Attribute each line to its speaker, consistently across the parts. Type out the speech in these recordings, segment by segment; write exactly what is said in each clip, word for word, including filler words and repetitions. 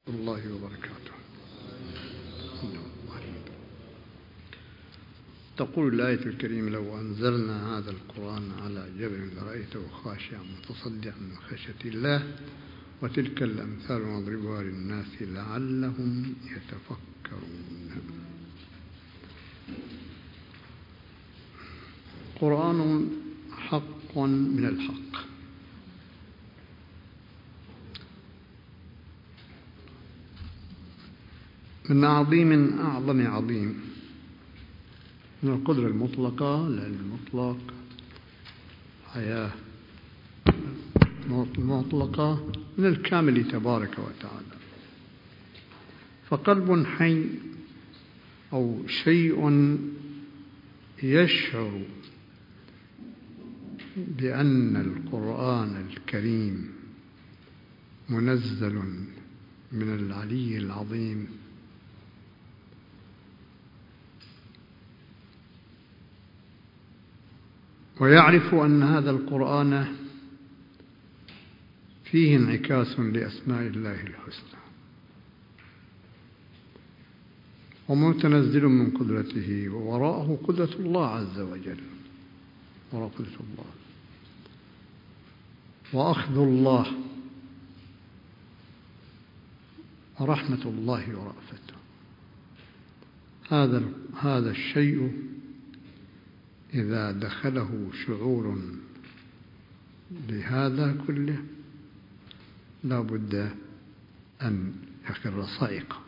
Speaker 1: الله وبركاته. تقول الآية الكريمة: لو أنزلنا هذا القرآن على جبل لرأيته خاشعا متصدعا من خشية الله وتلك الأمثال نضربها للناس لعلهم يتفكرون. قرآن حق من الحق، من عظيم أعظم عظيم، من القدرة المطلقة، العلم المطلق، حياة مطلقة، من الكامل تبارك وتعالى. فقلب حي أو شيء يشعر بأن القرآن الكريم منزل من العلي العظيم ويعرف أن هذا القرآن فيه انعكاس لأسماء الله الحسنى ومتنزل من قدرته، ووراءه قدرة الله عز وجل، وراء قدرة الله وأخذ الله ورحمة الله ورأفته. هذا هذا الشيء إذا دخله شعور بهذا كله لا بد أن يخر صائقا.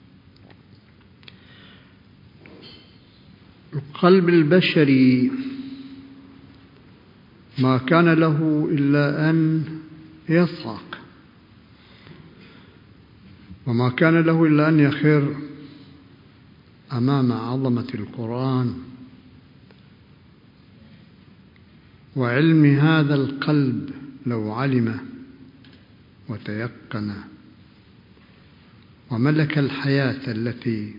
Speaker 1: القلب البشري ما كان له إلا أن يصعق، وما كان له إلا أن يخر أمام عظمة القرآن وعلم هذا القلب. لو علم وتيقن وملك الحياة التي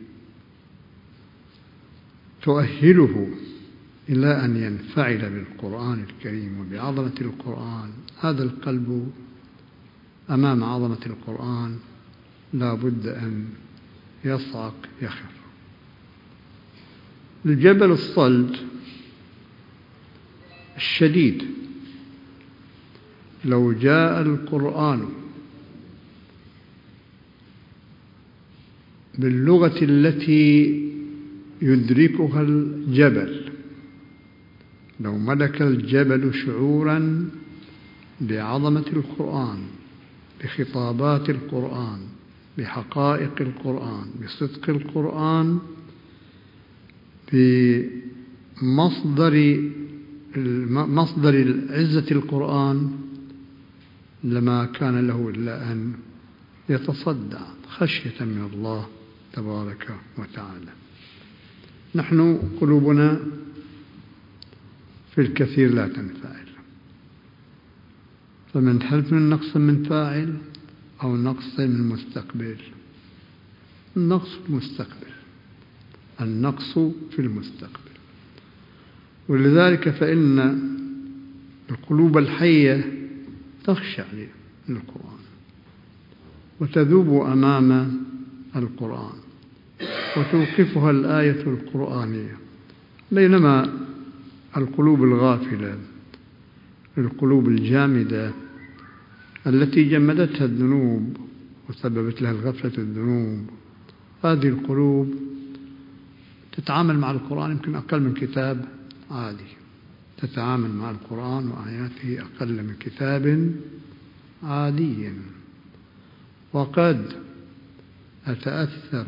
Speaker 1: تؤهله إلى أن ينفعل بالقرآن الكريم وبعظمة القرآن، هذا القلب أمام عظمة القرآن لا بد أن يصعق يخر. الجبل الصلد الشديد لو جاء القرآن باللغة التي يدركها الجبل، لو ملك الجبل شعورا بعظمة القرآن، بخطابات القرآن، بحقائق القرآن، بصدق القرآن، بمصدر مصدر عزة القرآن، لما كان له إلا أن يتصدع خشية من الله تبارك وتعالى. نحن قلوبنا في الكثير لا تنفعل، فمن حلف من نقص من فاعل أو نقص من مستقبل. النقص في المستقبل، النقص في المستقبل. ولذلك فإن القلوب الحية تخشع للقرآن وتذوب أمام القرآن وتوقفها الآية القرآنية، بينما القلوب الغافلة، القلوب الجامدة التي جمدتها الذنوب وسببت لها الغفلة الذنوب، هذه القلوب تتعامل مع القرآن يمكن أقل من كتاب عادي، تتعامل مع القرآن وآياته أقل من كتاب عادي. وقد أتأثر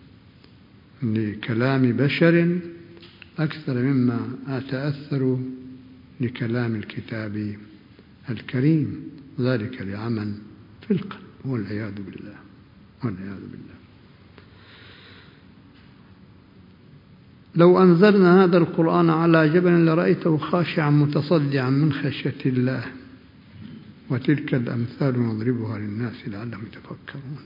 Speaker 1: لكلام بشر أكثر مما أتأثر لكلام الكتاب الكريم، ذلك لعمل في القلب، والعياذ بالله والعياذ بالله. لو أنزلنا هذا القرآن على جبل لرأيته خاشعا متصدعا من خشية الله وتلك الأمثال نضربها للناس لعلهم يتفكرون.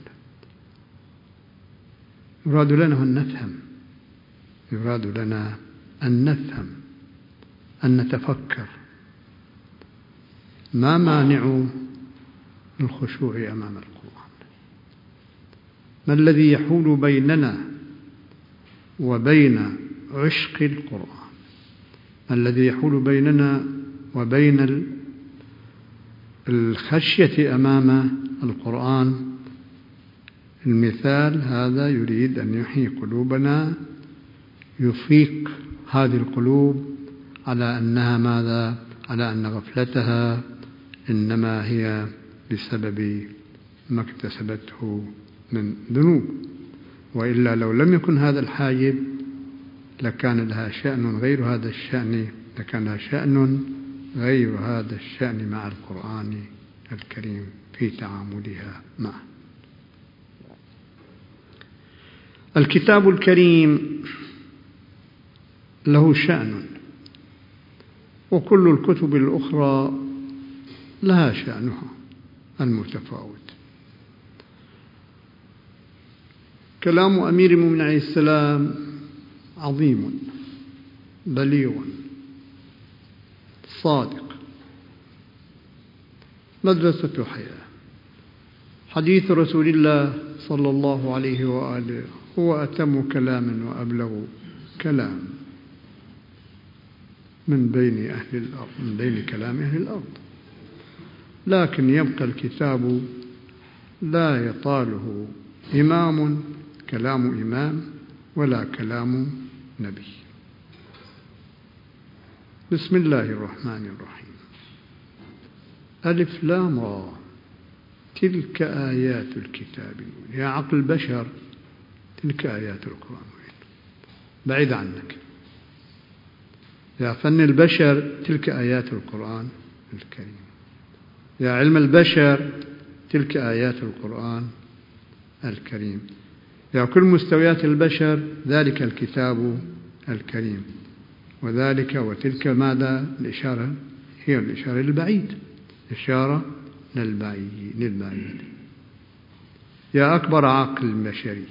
Speaker 1: يراد لنا أن نفهم، يراد لنا أن نفهم، أن نتفكر. ما مانع الخشوع أمام القرآن؟ ما الذي يحول بيننا وبين عشق القرآن؟ ما الذي يحول بيننا وبين الخشية أمام القرآن؟ المثال هذا يريد أن يحيي قلوبنا، يفيق هذه القلوب على أنها ماذا؟ على أن غفلتها إنما هي بسبب ما اكتسبته من ذنوب، وإلا لو لم يكن هذا الحاجب لكان لها شأن غير هذا الشأن، لكان لها شأن غير هذا الشأن مع القرآن الكريم في تعاملها معه. الكتاب الكريم له شأن، وكل الكتب الأخرى لها شأنها المتفاوت. كلام أمير المؤمنين عليه السلام عظيم بليغ صادق، مدرسة حياة. حديث رسول الله صلى الله عليه وآله هو أتم كلام وأبلغ كلام من بين أهل الأرض، من بين كلام أهل الأرض، لكن يبقى الكتاب لا يطاله إمام كلام إمام ولا كلام نبي. بسم الله الرحمن الرحيم. ألف لام را، تلك آيات الكتاب. يا عقل البشر، تلك آيات القرآن بعيد عنك. يا فن البشر، تلك آيات القرآن الكريم. يا علم البشر، تلك آيات القرآن الكريم. يا كل مستويات البشر، ذلك الكتاب الكريم. وذلك وتلك ماذا؟ الإشارة هي الإشارة للبعيد، إشارة للبعيد للبعيد. يا أكبر عقل بشري،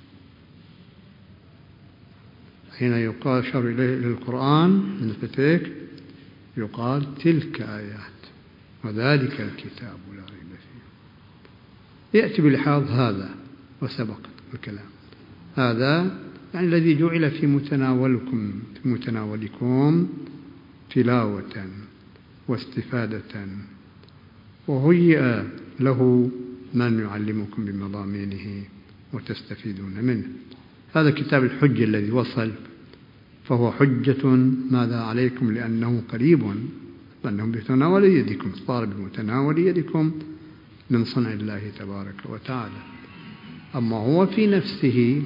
Speaker 1: حين يقال شر إليه للقرآن بالنسبة لك يقال تلك آيات وذلك الكتاب لا ريب فيه. يأتي بلحاظ هذا وسبق الكلام هذا، يعني الذي جعل في متناولكم في متناولكم تلاوة واستفادة، وهيئ له من يعلمكم بمضامينه وتستفيدون منه. هذا كتاب الحجة الذي وصل، فهو حجة ماذا عليكم؟ لأنه قريب، لأنه بمتناول يدكم، صار بمتناول يدكم من صنع الله تبارك وتعالى. أما هو في نفسه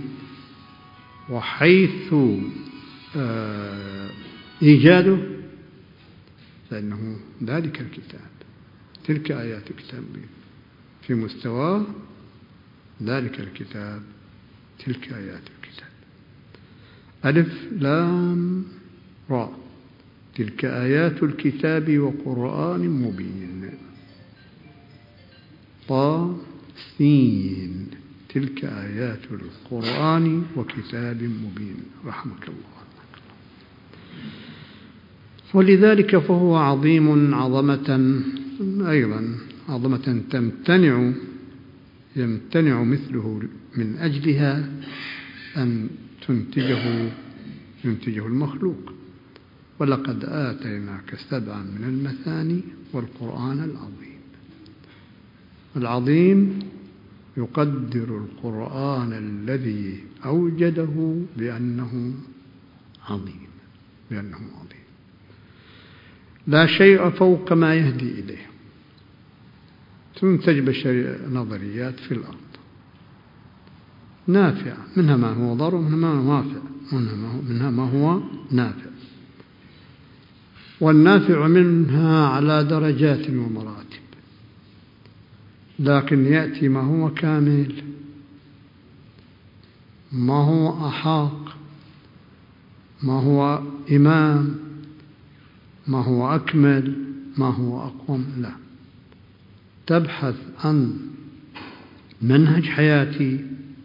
Speaker 1: وحيث آه إيجاده فإنه ذلك الكتاب، تلك آيات الكتاب في مستوى ذلك الكتاب، تلك آيات الكتاب. ألف لام را، تلك آيات الكتاب وقرآن مبين. طا سين، تلك آيات القرآن وكتاب مبين. رحمك الله. ولذلك فهو عظيم عظمة أيضا، عظمة تمتنع يمتنع مثله من أجلها أن تنتجه ينتجه المخلوق. ولقد آتيناك سبعا من المثاني والقرآن العظيم. العظيم يقدر القرآن الذي أوجده بأنه عظيم، بأنه عظيم لا شيء فوق ما يهدي إليه. تنتج بشرية نظريات في الأرض نافعة، منها ما هو ضار ومنها ما هو نافع، منها ما هو نافع، والنافع منها على درجات ومراتب. لكن يأتي ما هو كامل، ما هو أحاق، ما هو إمام، ما هو أكمل، ما هو أقوم. لا، تبحث عن منهج حياتي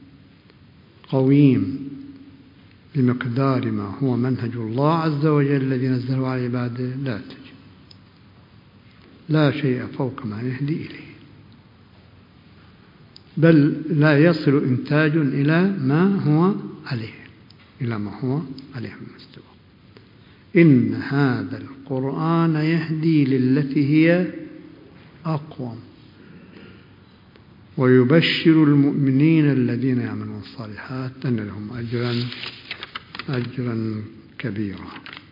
Speaker 1: قويم بمقدار ما هو منهج الله عز وجل الذي نزله على عباده، لا تجد، لا شيء فوق ما يهدي إليه. بل لا يصل إنتاج إلى ما هو عليه إلى ما هو عليه من مستوى. إن هذا القرآن يهدي للتي هي أقوم ويبشر المؤمنين الذين يعملون الصالحات أن لهم أجرا أجرا كبيرا.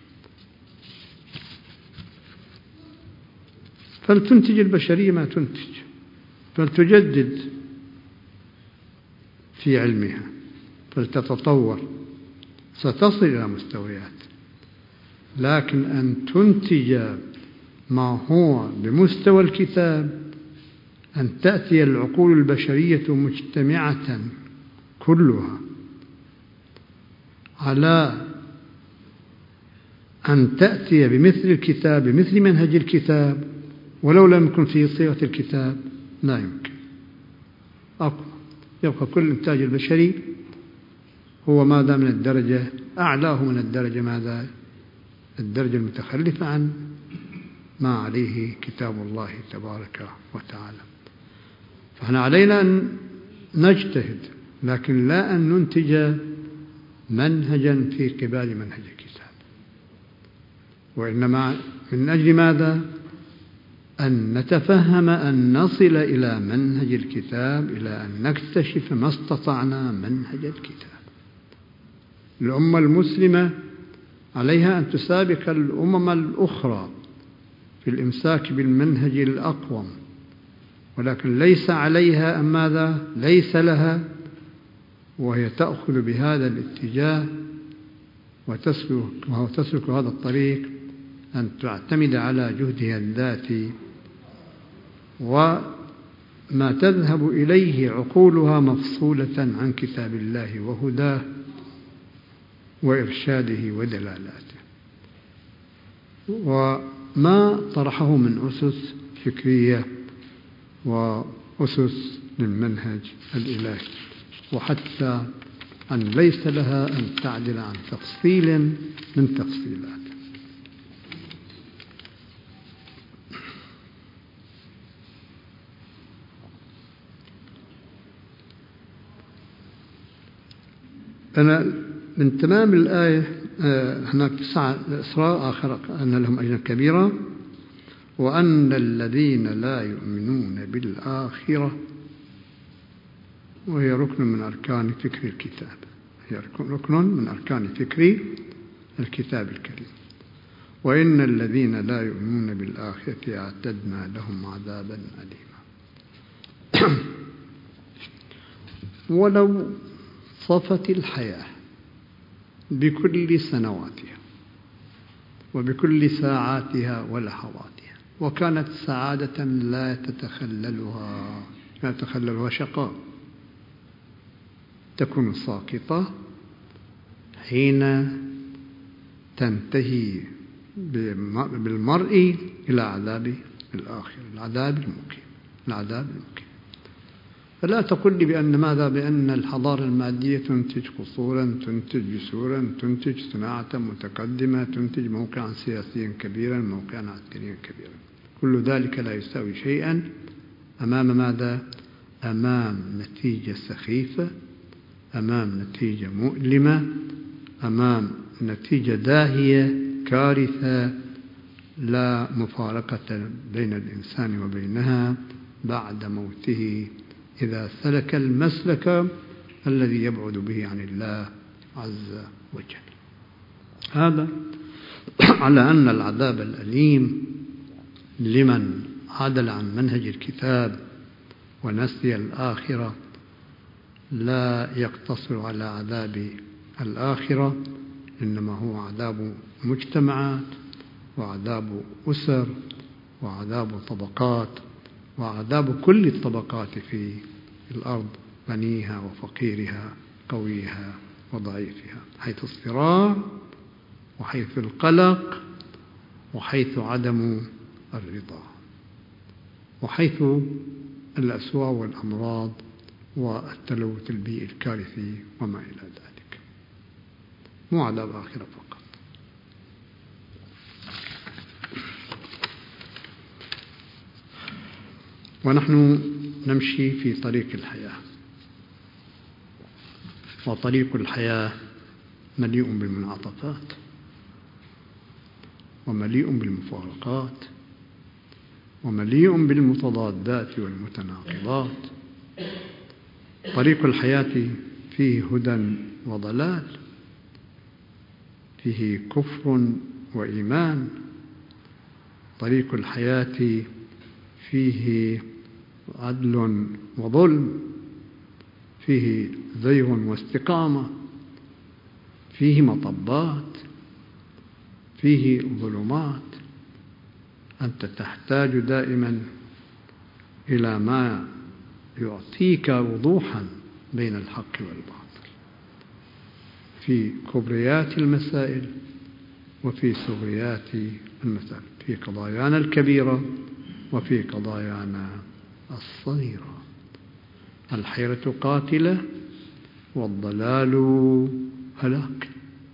Speaker 1: فلتنتج البشرية ما تنتج، فلتجدد في علمها، فلتتطور، ستصل إلى مستويات. لكن أن تنتج ما هو بمستوى الكتاب، أن تأتي العقول البشرية مجتمعة كلها على أن تأتي بمثل الكتاب، بمثل منهج الكتاب، ولو لم يكن في صيغة الكتاب، لا يمكن. أقوى يبقى كل إنتاج البشري هو ماذا من الدرجة أعلاه من الدرجة ماذا الدرجة المتخلفة عن ما عليه كتاب الله تبارك وتعالى. فإحنا علينا أن نجتهد، لكن لا أن ننتج منهجا في قبال منهج الكتاب، وإنما من أجل ماذا؟ أن نتفهم أن نصل إلى منهج الكتاب، إلى أن نكتشف ما استطعنا منهج الكتاب. الأمة المسلمة عليها أن تسابق الأمم الأخرى في الإمساك بالمنهج الأقوم، ولكن ليس عليها أم ماذا؟ ليس لها، وهي تأخذ بهذا الاتجاه وتسلك, وتسلك هذا الطريق، أن تعتمد على جهدها الذاتي وما تذهب إليه عقولها مفصولة عن كتاب الله وهداه وإرشاده ودلالاته، وما طرحه من أسس فكرية وأسس للمنهج الإلهي، وحتى أن ليس لها أن تعدل عن تفصيل من تفصيلاته. أنا من تمام الآية هناك تسعة الإسراء آخر أن لهم أجرا كبيرا، وأن الذين لا يؤمنون بالآخرة، وهي ركن من أركان فكر الكتاب، هي ركن من أركان فكر الكتاب الكريم. وإن الذين لا يؤمنون بالآخرة أعتدنا لهم عذابا أليما. ولو صفت الحياة بكل سنواتها وبكل ساعاتها ولحظاتها، وكانت سعادة لا تتخللها لا تتخللها شقاء، تكون ساقطة حين تنتهي بالمرء إلى عذاب الآخر، العذاب المقيم العذاب المقيم. فلا تقل لي بأن ماذا بأن الحضارة المادية تنتج قصورا، تنتج جسورا، تنتج صناعة متقدمة، تنتج موقعا سياسيا كبيرا، موقعا عسكريا كبيرا. كل ذلك لا يساوي شيئا أمام ماذا؟ أمام نتيجة سخيفة، أمام نتيجة مؤلمة، أمام نتيجة داهية كارثة لا مفارقة بين الإنسان وبينها بعد موته، إذا سلك المسلك الذي يبعد به عن الله عز وجل. هذا على أن العذاب الأليم لمن عدل عن منهج الكتاب ونسي الآخرة لا يقتصر على عذاب الآخرة، إنما هو عذاب مجتمعات وعذاب أسر وعذاب طبقات وعذاب كل الطبقات في الأرض، غنيها وفقيرها، قويها وضعيفها، حيث الصراع وحيث القلق وحيث عدم الرضا وحيث الأسواء والأمراض والتلوث البيئي الكارثي وما إلى ذلك، مو عذاب آخرة فقط. ونحن نمشي في طريق الحياة، وطريق الحياة مليء بالمنعطفات ومليء بالمفارقات ومليء بالمتضادات والمتناقضات. طريق الحياة فيه هدى وضلال، فيه كفر وإيمان. طريق الحياة فيه عدل وظلم، فيه زيغ واستقامة، فيه مطبات، فيه ظلمات. أنت تحتاج دائما إلى ما يعطيك وضوحا بين الحق والباطل في كبريات المسائل وفي صغريات المسائل، في قضايانا الكبيرة وفي قضايانا الصغيرة. الحيرة قاتلة والضلال هلاك،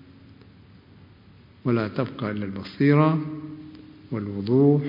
Speaker 1: ولا تبقى إلا البصيرة والوضوح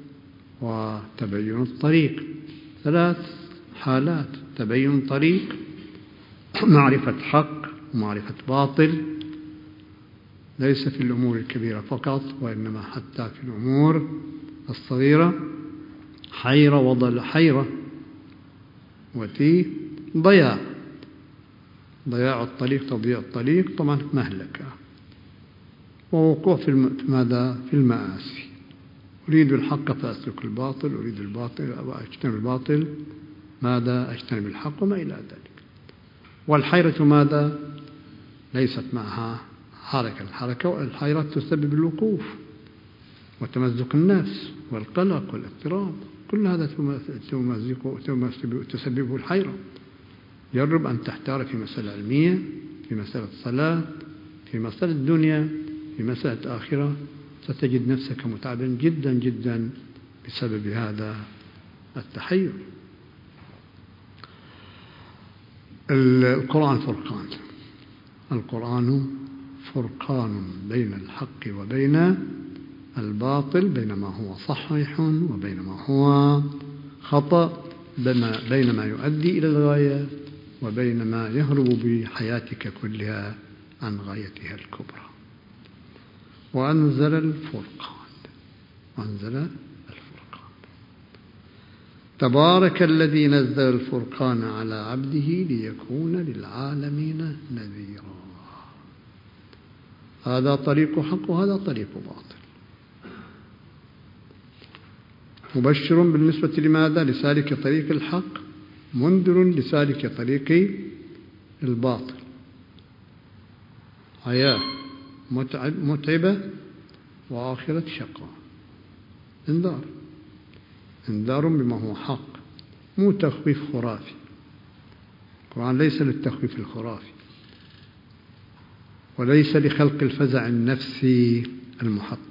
Speaker 1: وتبين الطريق. ثلاث حالات: تبين طريق، معرفة حق ومعرفة باطل، ليس في الأمور الكبيرة فقط وإنما حتى في الأمور الصغيرة. حيرة وضل حيرة وتي ضياع، ضياع الطريق، تضييع الطريق طبعا مهلكة، ووقوع في ماذا؟ في المآسي. أريد الحق فأسلك الباطل، أريد الباطل وأجتنب الباطل، ماذا؟ أجتنب الحق وما إلى ذلك. والحيرة ماذا؟ ليست معها حركة، الحركة والحيرة تسبب الوقوف وتمزق النفس والقلق والاضطراب، كل هذا تسببه الحيرة. جرب أن تحتار في مسألة علمية، في مسألة صلاة، في مسألة الدنيا، في مسألة آخرة، ستجد نفسك متعبا جدا جدا بسبب هذا التحير. القرآن فرقان، القرآن فرقان بين الحق وبين الباطل، بين ما هو صحيح وبين ما هو خطأ، بين ما يؤدي إلى الغاية وبين ما يهرب بحياتك كلها عن غايتها الكبرى. وأنزل الفرقان، أنزل الفرقان. تبارك الذي نزل الفرقان على عبده ليكون للعالمين نذيرا. هذا طريق حق وهذا طريق باطل. مبشر بالنسبة لماذا؟ لسالك طريق الحق، منذر لسالك طريق الباطل. حياة متعب متعبة وآخرة شقاء. انذار، انذار بما هو حق، مو تخويف خرافي. القرآن ليس للتخويف الخرافي وليس لخلق الفزع النفسي المحطم.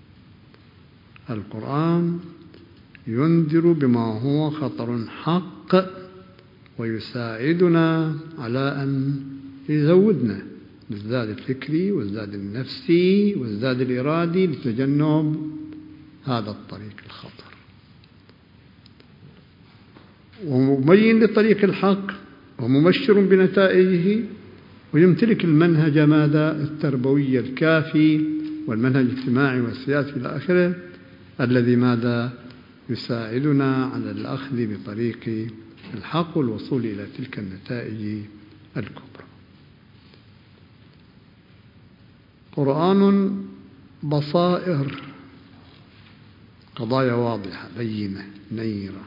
Speaker 1: القرآن ينذر بما هو خطر حق ويساعدنا على أن يزودنا بالزاد الفكري والزاد النفسي والزاد الإرادي لتجنب هذا الطريق الخطر. ومبين لطريق الحق ومبشر بنتائجه، ويمتلك المنهج ماذا؟ التربوي الكافي والمنهج الاجتماعي والسياسي إلى آخره، الذي ماذا؟ يساعدنا على الأخذ بطريق الحق والوصول إلى تلك النتائج الكبرى. قرآن بصائر، قضايا واضحة بينة نيرة،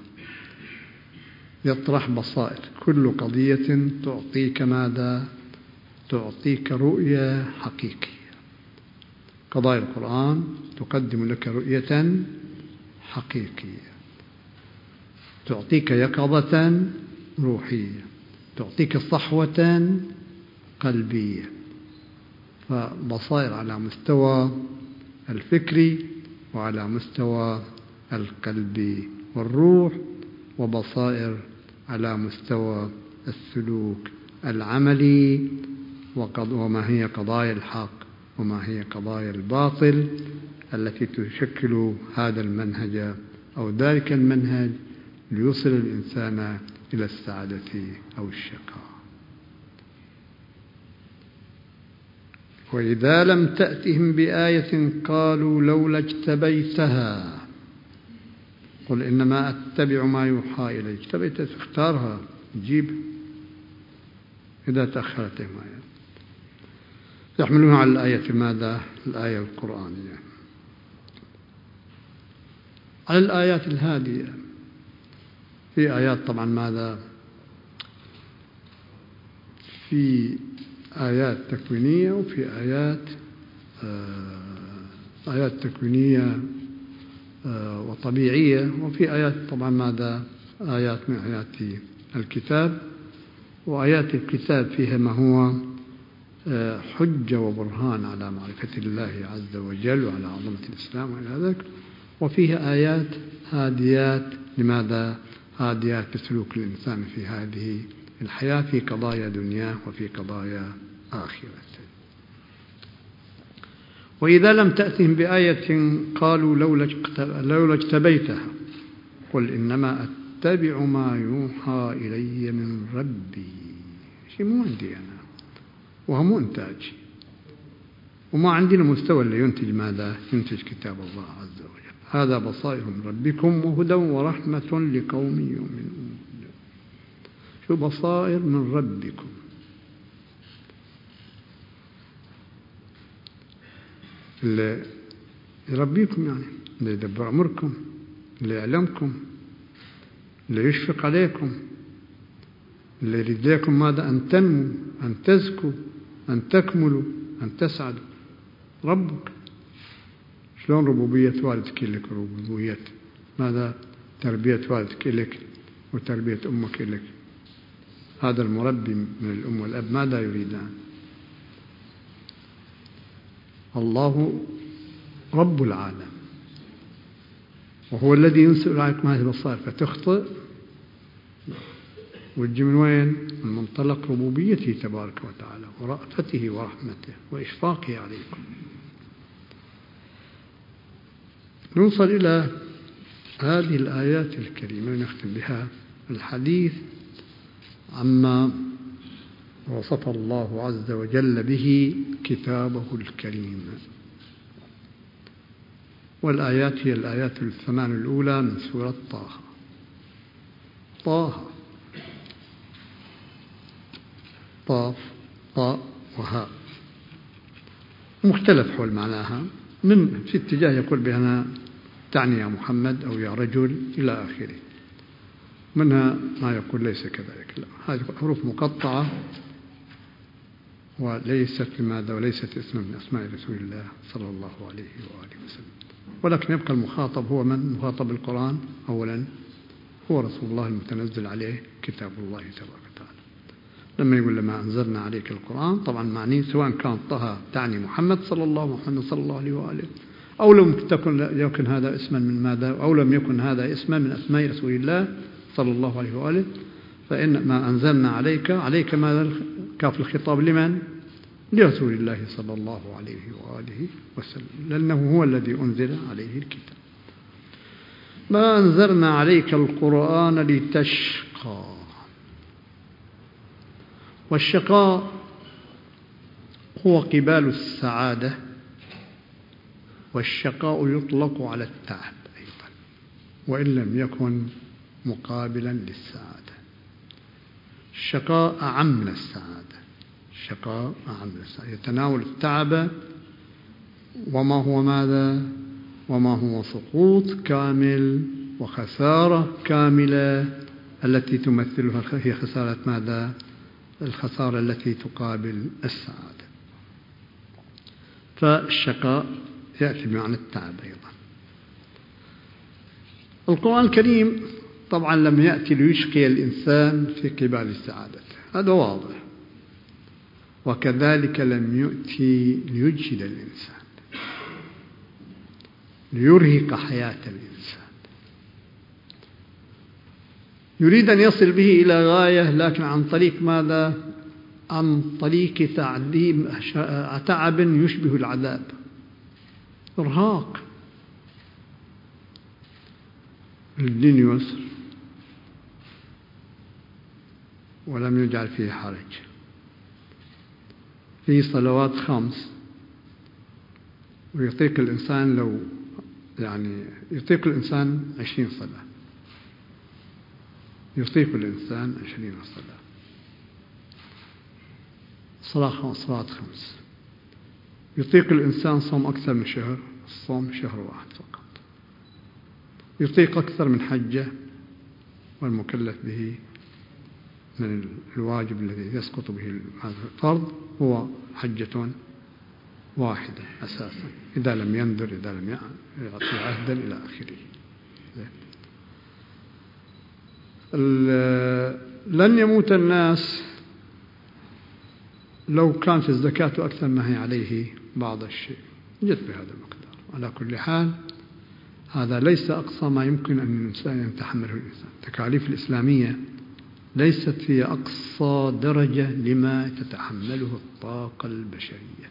Speaker 1: يطرح بصائر، كل قضية تعطيك ماذا؟ تعطيك رؤية حقيقية. قضايا القرآن تقدم لك رؤية حقيقية، تعطيك يقظة روحية، تعطيك صحوة قلبية. فبصائر على مستوى الفكري وعلى مستوى القلب والروح، وبصائر على مستوى السلوك العملي، وما هي قضايا الحق وما هي قضايا الباطل التي تشكل هذا المنهج أو ذلك المنهج ليوصل الإنسان إلى السعادة أو الشقاء. وإذا لم تأتهم بآية قالوا لولا اجتبيتها قل إنما أتبع ما يوحى إلي. اجتبيت تختارها تجيب إذا تأخرت ما يحملون على الآية ماذا؟ الآية القرآنية على الآيات الهادية. في آيات طبعا ماذا؟ في آيات تكوينية وفي آيات آه آيات تكوينية آه وطبيعية، وفي آيات طبعا ماذا؟ آيات من آيات الكتاب. وآيات الكتاب فيها ما هو آه حجة وبرهان على معرفة الله عز وجل وعلى عظمة الإسلام وإلى ذلك. وفيها آيات هاديات. لماذا؟ هاديات لسلوك الإنسان في هذه الحياة في قضايا دنياه وفي قضايا آخرته. وإذا لم تأتهم بآية قالوا لولا اجتبيتها قل إنما أتبع ما يوحى إلي من ربي. شيء مو عندي أنا وهو مو إنتاج، وما عندنا مستوى اللي ينتج ماذا؟ ينتج كتاب الله عز وجل. هذا بصائر من ربكم وهدى ورحمة لقوم يؤمنون. شو بصائر من ربكم؟ اللي يربيكم يعني، اللي يدبر أمركم، اللي يعلمكم، اللي يشفق عليكم، اللي يريد لكم ماذا؟ أن تنموا، أن تزكوا، أن تكملوا، أن تسعدوا. ربك. شلون ربوبية والدك لك؟ ربوبية ماذا؟ تربية والدك لك وتربية أمك لك. هذا المربي من الأم والأب ماذا يريدان؟ الله رب العالم، وهو الذي ينسل عليكم هذه البصائر فتخطئ وتجي من وين؟ من منطلق ربوبيته تبارك وتعالى ورأفته ورحمته وإشفاقه عليكم. نوصل إلى هذه الآيات الكريمة نختم بها الحديث عما وصف الله عز وجل به كتابه الكريم. والآيات هي الآيات الثمان الأولى من سورة طه. طه طاف طاء وهاء مختلف حول معناها. من في اتجاه يقول بأنها تعني يا محمد أو يا رجل إلى آخره. منها ما يقول ليس كذلك، لا، هذه حروف مقطعة وليست لماذا وليست اسما من أسماء رسول الله صلى الله عليه وآله وسلم. ولكن يبقى المخاطب هو من؟ مخاطب القرآن أولا هو رسول الله المتنزل عليه كتاب الله تبارك وتعالى. لما يقول لما أنزلنا عليك القرآن طبعا معنيه سواء كان طه تعني محمد صلى الله محمد صلى الله عليه وآله، أو لم تكن يكن هذا اسما من ماذا؟ أو لم يكن هذا اسما من أسماء رسول الله صلى الله عليه وآله. فإن ما أنزلنا عليك عليك ماذا؟ كاف الخطاب لمن؟ لرسول الله صلى الله عليه وآله وسلم، لأنه هو الذي أنزل عليه الكتاب. ما أنزلنا عليك القرآن لتشقى. والشقاء هو قبال السعادة، والشقاء يطلق على التعب أيضا وإن لم يكن مقابلا للسعادة. الشقاء أعم من السعادة. الشقاء أعم من السعادة، يتناول التعب وما هو ماذا؟ وما هو سقوط كامل وخسارة كاملة التي تمثلها هي خسارة ماذا؟ الخسارة التي تقابل السعادة. فالشقاء يأتي بمعنى التعب أيضا. القرآن الكريم طبعا لم يأتي ليشقي الإنسان في قبال السعادة، هذا واضح. وكذلك لم يأتي ليجهد الإنسان، ليرهق حياة الإنسان. يريد أن يصل به إلى غاية، لكن عن طريق ماذا؟ عن طريق تعذيب تعب يشبه العذاب، إرهاق. الدين يسر ولم يجعل فيه حرج. في صلوات خمس ويطيق الإنسان لو يعني يطيق الإنسان عشرين صلاة، يطيق الإنسان عشرين صلاة. صلاة صلاة خمس. يطيق الإنسان صوم أكثر من شهر، الصوم شهر واحد فقط. يطيق أكثر من حجة، والمكلف به من الواجب الذي يسقط به الفرض هو حجة واحدة أساسا، إذا لم ينذر، إذا لم يعطي عهدا إلى آخره. لن يموت الناس لو كانت الزكاة أكثر ما هي عليه بعض الشيء، جت بهذا المقدار. على كل حال هذا ليس أقصى ما يمكن أن الإنسان يتحمله الإنسان. التكاليف الإسلامية ليست هي أقصى درجة لما تتحمله الطاقة البشرية.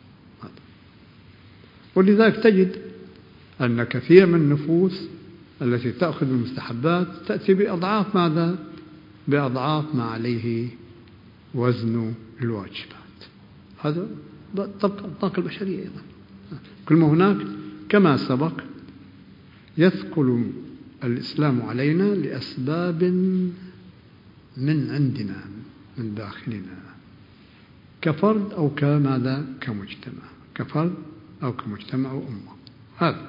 Speaker 1: ولذلك تجد أن كثير من النفوس التي تأخذ المستحبات تأتي بأضعاف ماذا؟ بأضعاف ما عليه وزن الواجبات. هذا طبق الطاقة البشرية أيضا. كل ما هناك كما سبق يثقل الإسلام علينا لأسباب من عندنا من داخلنا، كفرد أو كماذا؟ كمجتمع، كفرد أو كمجتمع وأمة. هذا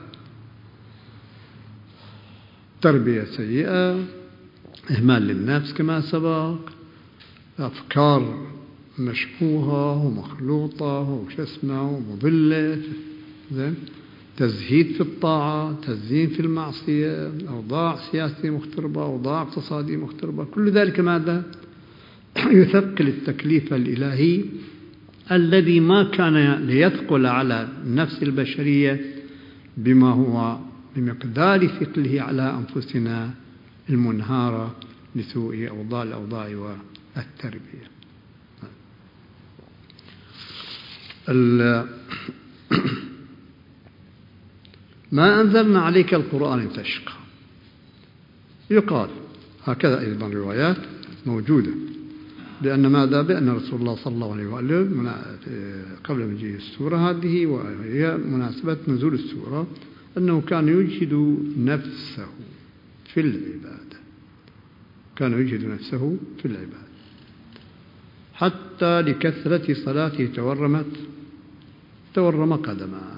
Speaker 1: تربية سيئة، إهمال للنفس كما سبق، أفكار مشبوهة ومخلوطة وشسمة ومضلة، زين، تزهيد في الطاعة، تزيين في المعصية، أوضاع سياسية مختربة، أوضاع اقتصادية مختربة، كل ذلك ماذا؟ يثقل التكليف الإلهي الذي ما كان ليثقل على النفس البشرية بما هو بمقدار ثقله على أنفسنا المنهارة لسوء أوضاع الأوضاع والتربية. ما أنزلنا عليك القرآن لتشقى، يقال هكذا أيضا روايات موجودة بأن ماذا؟ بأن رسول الله صلى الله عليه وآله قبل مجيء السورة هذه وهي مناسبة نزول السورة أنه كان يجهد نفسه في العبادة، كان يجهد نفسه في العبادة حتى لكثرة صلاته تورمت تورم قدمه،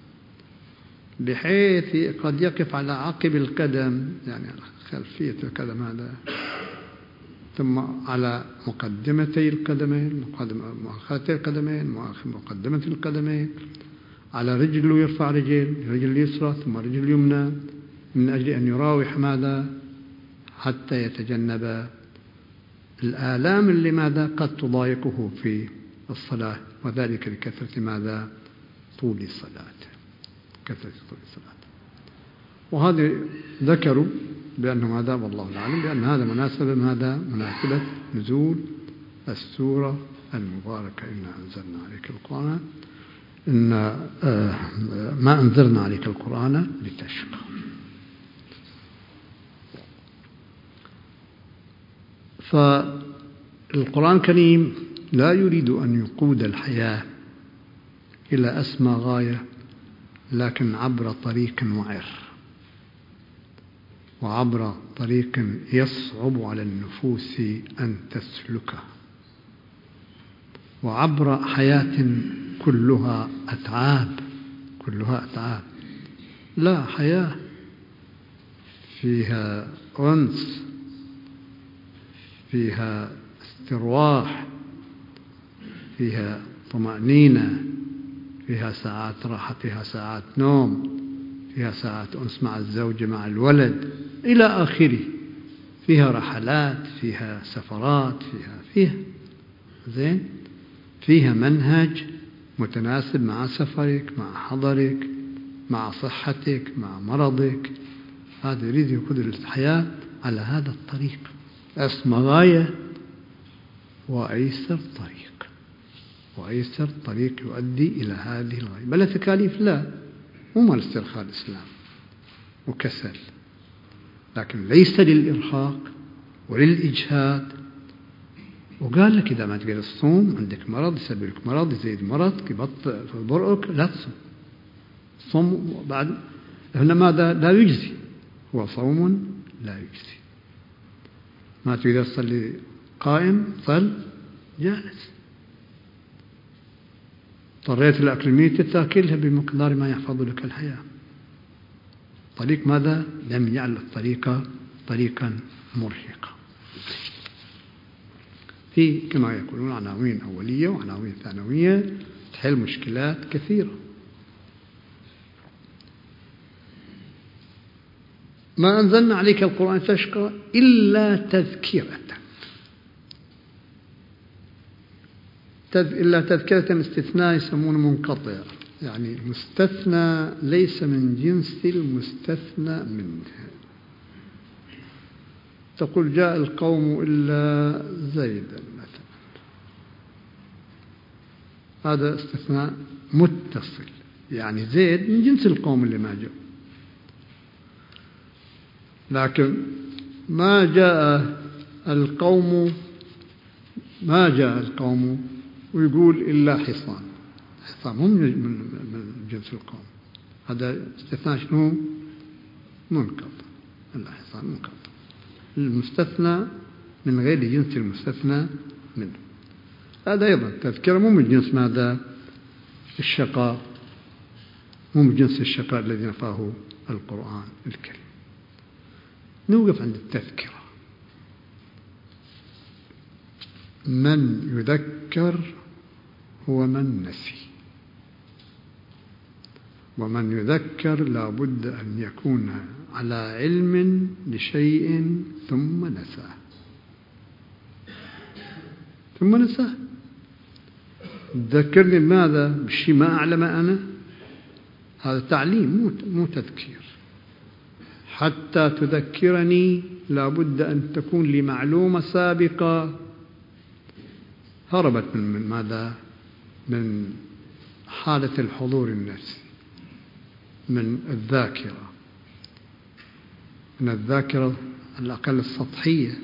Speaker 1: بحيث قد يقف على عقب القدم، يعني خلفية القدم هذا، ثم على مقدمتي القدمين، مؤخرتي القدمين، مقدمة القدمين، على رجل يرفع رجل، رجل اليسرى ثم رجل اليمنى، من أجل أن يراوح ماذا؟ حتى يتجنب الآلام اللي ماذا؟ قد تضايقه في الصلاة، وذلك لكثرة ماذا؟ طول الصلاة، كثرة طول الصلاة. وهذا ذكروا بأنه هذا والله أعلم بأن هذا مناسبة ماذا؟ مناسبة نزول السورة المباركة إنا أنزلنا عليك القرآن إن آه ما أنزلنا عليك القرآن لتشقى. فالقرآن الكريم لا يريد أن يقود الحياة إلى أسمى غاية، لكن عبر طريق وعر، وعبر طريق يصعب على النفوس أن تسلكه، وعبر حياة كلها أتعاب، كلها أتعاب، لا حياة فيها أنس، فيها استرواح، فيها طمأنينة، فيها ساعات راحة، فيها ساعات نوم، فيها ساعات أنس مع الزوجة مع الولد إلى آخره، فيها رحلات، فيها سفرات، فيها فيها زين، فيها منهج متناسب مع سفرك، مع حضرك، مع صحتك، مع مرضك. هذا يريد يقود الحياة على هذا الطريق، أسمى غاية وأيسر طريق، وأيسر طريق يؤدي إلى هذه الغاية. بل التكاليف لا، مو مال استرخاء الإسلام وكسل، لكن ليس للإرهاق وللإجهاد وقال لك إذا ما تقدر تصوم عندك مرض يسبب لك مرض يزيد مرض يبطئ في برئك لا تصوم. صوم بعد هنا ماذا لا يجزي، هو صوم لا يجزي. ما تقدر تصلي قائم صل جالس. اضطريت الأكل ميتة تاكلها بمقدار ما يحفظ لك الحياة. طريق ماذا لم يجعل الطريق طريقا مرهقا. في كما يقولون عناوين أولية وعناوين ثانوية تحل مشكلات كثيرة. ما أنزلنا عليك القرآن تشقى إلا تذكرة، إلا تذكرة استثناء يسمونه منقطع، يعني مستثنى ليس من جنس المستثنى منه. تقول جاء القوم إلا زيدا مثلا، هذا استثناء متصل، يعني زيد من جنس القوم اللي ما جاء. لكن ما جاء القوم ما جاء القوم ويقول إلا حصان، حصان هم من جنس القوم، هذا استثناء شنو منقطع، إلا حصان منقطع. المستثنى من غير جنس المستثنى منه. هذا أيضا تذكرة مو من جنس ماذا الشقاء، مو من جنس الشقاء الذي نفاه القرآن الكريم. نوقف عند التذكرة. من يذكر هو من نسي، ومن يذكر لا بد أن يكون على علم لشيء ثم نساه ثم نساه ذكرني بماذا؟ بالشيء ما أعلم أنا، هذا تعليم مو تذكير. حتى تذكرني لا بد أن تكون لي معلومة سابقة هربت من, من ماذا؟ من حالة الحضور النفسي، من الذاكرة، من الذاكرة على الأقل السطحية،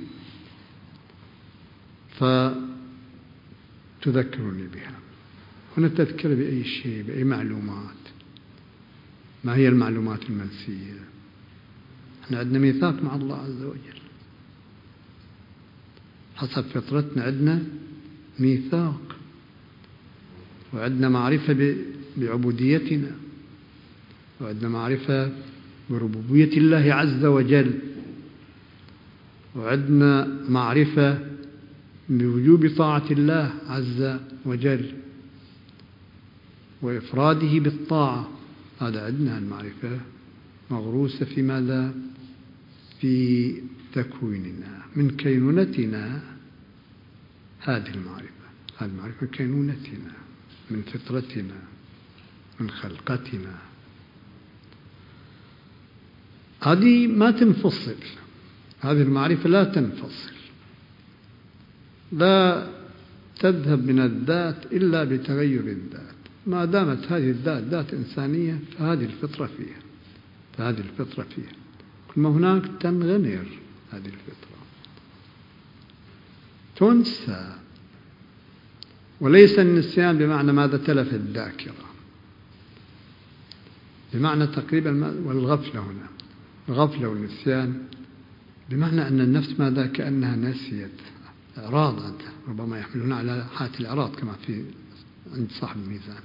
Speaker 1: فتذكرني بها. هنا تذكر بأي شيء، بأي معلومات. ما هي المعلومات المنسية؟ احنا عندنا ميثاق مع الله عز وجل، حسب فطرتنا عندنا ميثاق، وعندنا معرفة بعبوديتنا، وعندنا معرفة بربوبية الله عز وجل، وعندنا معرفة بوجوب طاعة الله عز وجل وإفراده بالطاعة. هذا عندنا المعرفة مغروسة في ماذا؟ في تكويننا، من كينونتنا. هذه المعرفة هذه المعرفة كينونتنا، من فطرتنا، من خلقتنا. هذه ما تنفصل، هذه المعرفة لا تنفصل، لا تذهب من الذات إلا بتغير الذات. ما دامت هذه الذات ذات إنسانية فهذه الفطرة فيها فهذه الفطرة فيها كل ما هناك تنغمر هذه الفطرة، تنسى. وليس النسيان بمعنى ماذا؟ تلف الذاكرة، بمعنى تقريبا. والغفلة هنا، الغفلة والنسيان بمعنى أن النفس ماذا؟ كأنها نسيت. إعراض ربما يحملون على حالة الإعراض كما في عند صاحب الميزان.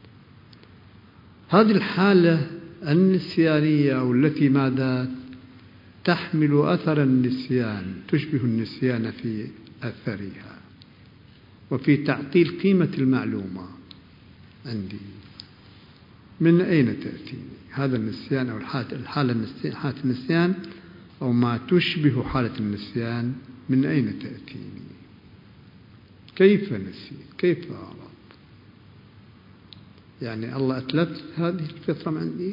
Speaker 1: هذه الحالة النسيانية أو التي ماذا؟ تحمل أثر النسيان، تشبه النسيان في أثرها وفي تعطيل قيمة المعلومة عندي. من أين تأتيني هذا النسيان أو الحالة النسيان حالة النسيان أو ما تشبه حالة النسيان؟ من أين تأتيني؟ كيف نسيت؟ كيف أعرض؟ يعني الله أتلفت هذه الفطرة من عندي،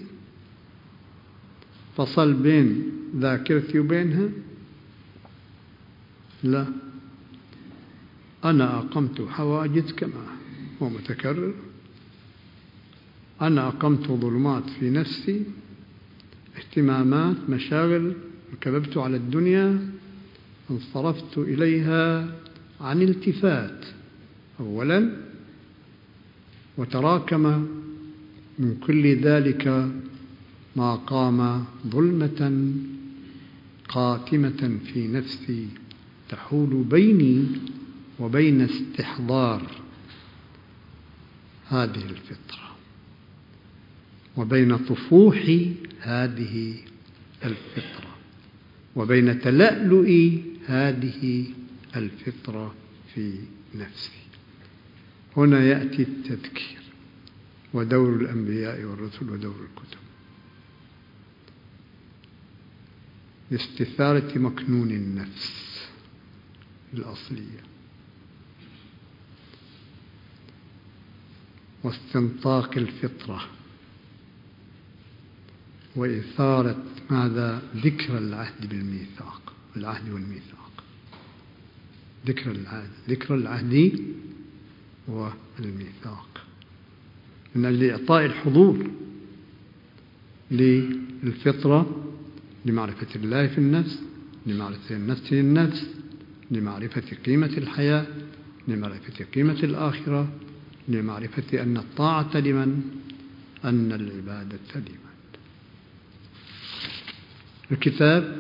Speaker 1: فصل بين ذاكرتي وبينها؟ لا، أنا أقمت حواجز كما هو متكرر، أنا أقمت ظلمات في نفسي، اهتمامات، مشاغل، انكببت على الدنيا، انصرفت إليها عن التفات أولا، وتراكم من كل ذلك ما قام ظلمة قاتمة في نفسي تحول بيني وبين استحضار هذه الفطرة، وبين طفوح هذه الفطرة، وبين تلألؤ هذه الفطرة في نفسي. هنا يأتي التذكير ودور الأنبياء والرسل ودور الكتب لاستثارة مكنون النفس الأصلية واستنطاق الفطرة وإثارة ماذا؟ ذكر العهد بالميثاق، العهد والميثاق، ذكر العهد ذكر العهد والميثاق من أجل إعطاء الحضور للفطرة، لمعرفة الله في النفس، لمعرفة النفس للنفس، لمعرفة قيمة الحياة، لمعرفة قيمة الآخرة، لمعرفة أن الطاعة لمن، أن العبادة لمن. الكتاب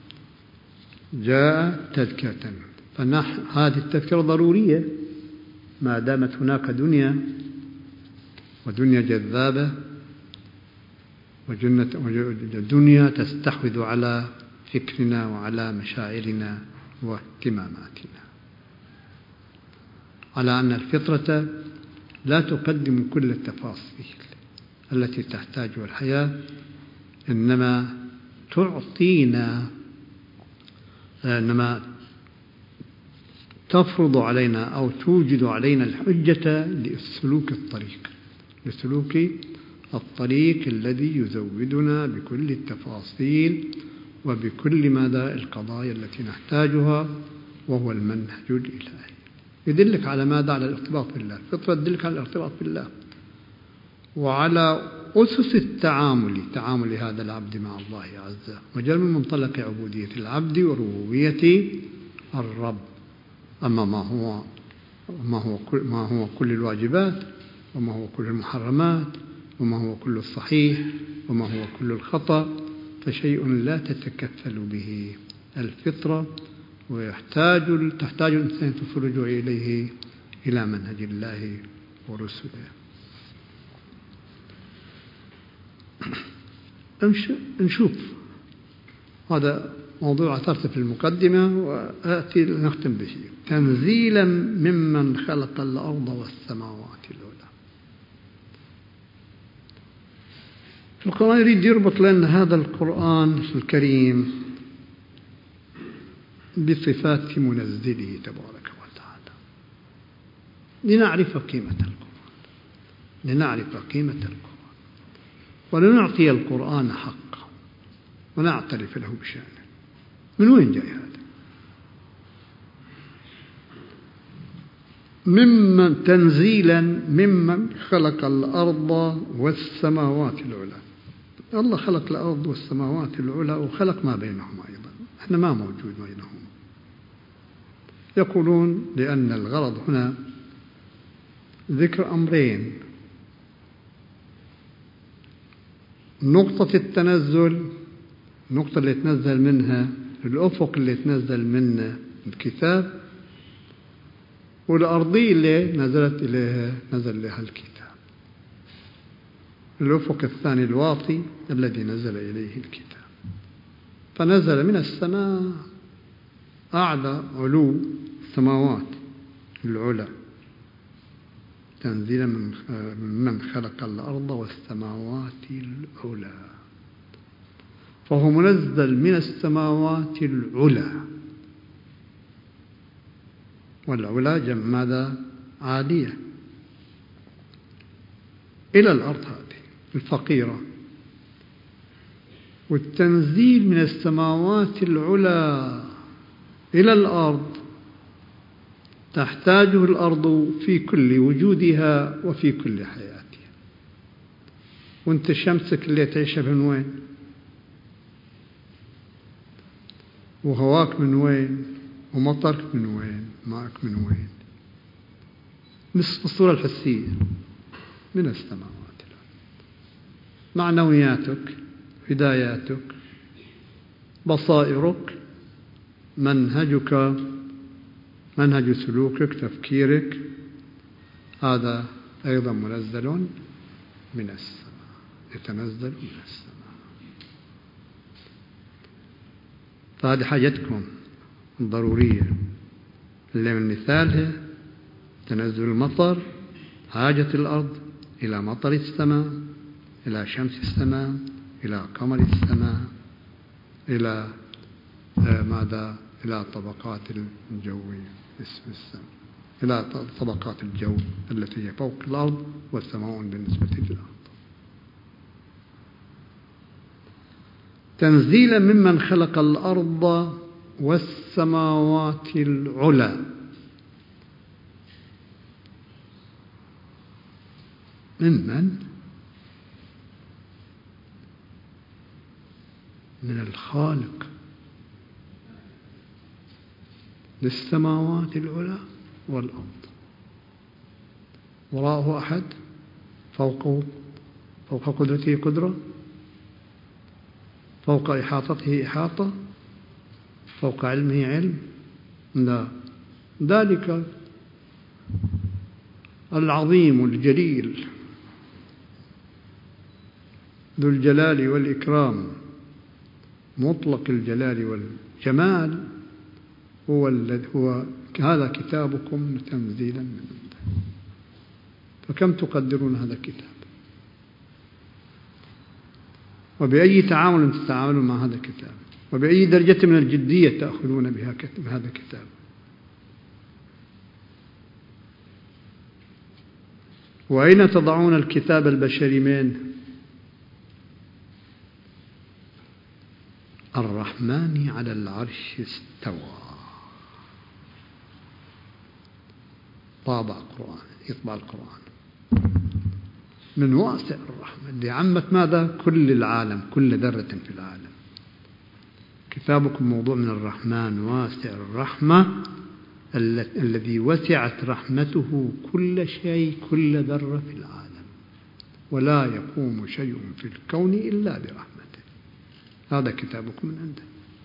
Speaker 1: جاء تذكرة، فنحن هذه التذكرة ضرورية ما دامت هناك دنيا، ودنيا جذابة، ودنيا تستحوذ على فكرنا وعلى مشاعرنا واهتماماتنا، على أن الفطرة لا تقدم كل التفاصيل التي تحتاجها الحياة، إنما تعطينا، إنما تفرض علينا أو توجد علينا الحجة لسلوك الطريق، لسلوك الطريق الذي يزودنا بكل التفاصيل وبكل مدى القضايا التي نحتاجها، وهو المنهج الإلهي. يدلك على ماذا؟ على الارتباط بالله. الفطرة تدلك على الارتباط بالله وعلى أسس التعامل، تعامل هذا العبد مع الله عز وجل من منطلق عبودية العبد وربوبية الرب. أما ما هو ما هو كل ما هو كل الواجبات، وما هو كل المحرمات، وما هو كل الصحيح، وما هو كل الخطأ، فشيء لا تتكفل به الفطرة، ويحتاج تحتاج الإنسان في الرجوع إليه، إلى منهج الله ورسله. نشوف هذا موضوع أثرت في المقدمة وآتي نختم به. تنزيلا ممن خلق الأرض والسماوات العلى. القرآن يريد يربط لنا هذا القرآن الكريم بصفات منزله تبارك وتعالى، لنعرف قيمة القرآن، لنعرف قيمة القرآن ولنعطي القرآن حقه ونعترف له بشأنه. من وين جاي هذا؟ ممن تنزيلا ممن خلق الأرض والسماوات العلى. الله خلق الأرض والسماوات العلى وخلق ما بينهما أيضا، احنا ما موجود بينهما. يقولون لأن الغرض هنا ذكر أمرين: نقطة التنزل، النقطة اللي تنزل منها الأفق اللي تنزل منه الكتاب، والأرضية اللي نزلت إليها نزل إليها الكتاب. الأفق الثاني الواطي الذي نزل إليه الكتاب، فنزل من السماء أعلى علو السماوات العلى، تنزيلا من من خلق الأرض والسماوات العلى، فهو منزل من السماوات العلى، والعلا جمع ماذا؟ عالية، إلى الأرض هذه الفقيرة. والتنزيل من السماوات العلى إلى الأرض تحتاجه الأرض في كل وجودها وفي كل حياتها. وانت شمسك اللي تعيشها من وين؟ وهواك من وين؟ ومطرك من وين؟ ماءك من وين؟ بالصورة الحسية من السماوات. معنوياتك، هداياتك، بصائرك، منهجك، منهج سلوكك، تفكيرك، هذا أيضا منزل من السماء، يتنزل من السماء. فهذه حاجتكم الضرورية اللي من مثالها تنزل المطر، حاجة الأرض إلى مطر السماء، إلى شمس السماء، إلى قمر السماء، إلى ماذا؟ إلى طبقات الجو اسم السماء، إلى طبقات الجو التي هي فوق الأرض والسماء بالنسبة للأرض. تنزيلا ممن خلق الأرض والسماوات العلى. ممن؟ من الخالق للسماوات العلى والأرض. وراءه أحد؟ فوقه فوق قدرته قدرة؟ فوق إحاطته إحاطة؟ فوق علمه علم؟ لا. ذلك العظيم الجليل ذو الجلال والإكرام مطلق الجلال والجمال هو الذي هو هذا كتابكم تنزيلا من عنده. فكم تقدرون هذا الكتاب؟ وبأي تعامل تتعاملون مع هذا الكتاب؟ وبأي درجة من الجدية تأخذون بها هذا الكتاب؟ وأين تضعون الكتاب البشري من؟ الرحمن على العرش استوى. طابع القرآن، يطبع القرآن من واسع الرحمة اللي عمت ماذا؟ كل العالم، كل ذرة في العالم. كتابكم موضوع من الرحمن واسع الرحمة الذي وسعت رحمته كل شيء، كل ذرة في العالم، ولا يقوم شيء في الكون إلا برحمته. هذا كتابكم من عنده.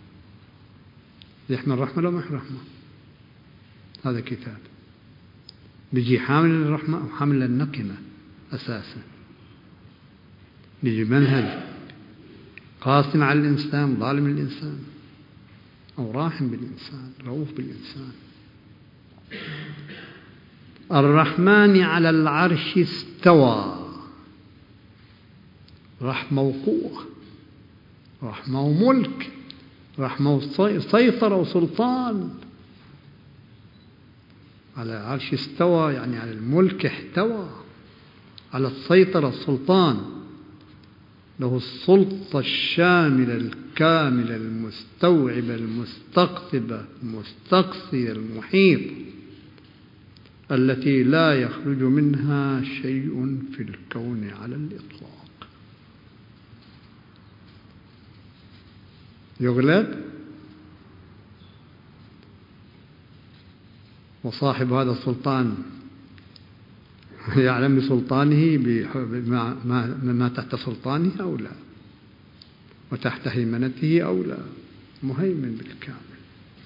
Speaker 1: يحمل الرحمة لو ما يحمل الرحمة. هذا كتاب بيجي حامل الرحمة أو حامل النقمة أساسا. بيجي منهج قاسم على الإنسان، ظالم الإنسان، أو راحم بالإنسان، رؤوف بالإنسان. الرحمن على العرش استوى. رحمة وقوة، رحمة وملك، رحمة وسيطرة وسلطان. على العرش استوى يعني على الملك احتوى، على السيطرة السلطان. له السلطة الشاملة الكاملة المستوعبة المستقطبة المستقصية المحيط التي لا يخرج منها شيء في الكون على الإطلاق. يغلب وصاحب هذا السلطان يعلم بسلطانه بما تحت سلطانه أو لا، وتحت هيمنته أو لا. مهيمن بالكامل،